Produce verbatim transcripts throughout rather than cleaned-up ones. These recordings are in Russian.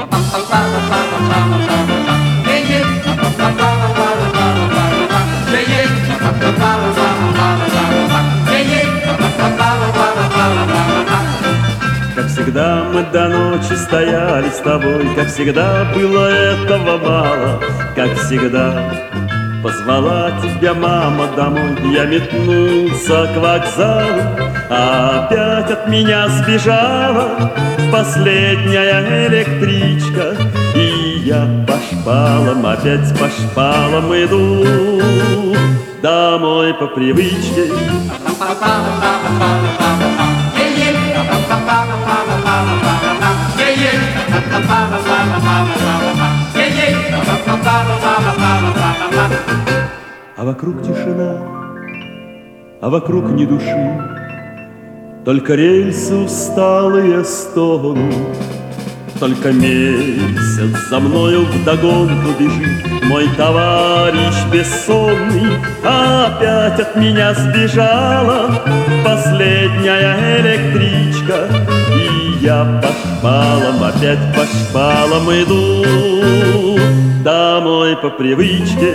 Как всегда мы до ночи стояли с тобой, как всегда было этого мало, как всегда позвала тебя мама домой. Я метнулся к вокзалу, а опять от меня сбежала последняя электричка. И я по шпалам, опять по шпалам иду домой по привычке. А вокруг тишина, а вокруг ни души, только рельсы усталые стонут, только месяц за мною вдогонку бежит мой товарищ бессонный. А опять от меня сбежала последняя электричка. И я по шпалам, опять по шпалам иду домой по привычке.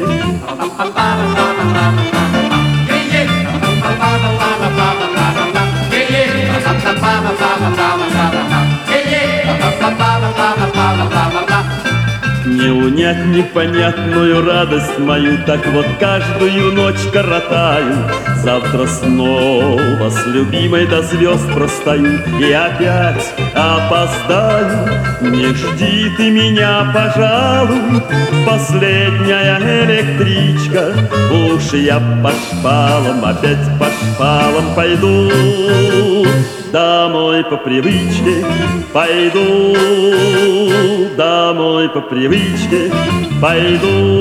Не унять непонятную радость мою, так вот каждую ночь коротаю. Завтра снова с любимой до звезд простою и опять опоздаю. Не жди ты меня, пожалуй, последняя электричка. Уж я по шпалам, опять по шпалам пойду домой по привычке, пойду домой по привычке, пойду.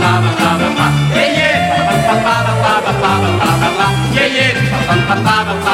Yeah, yeah.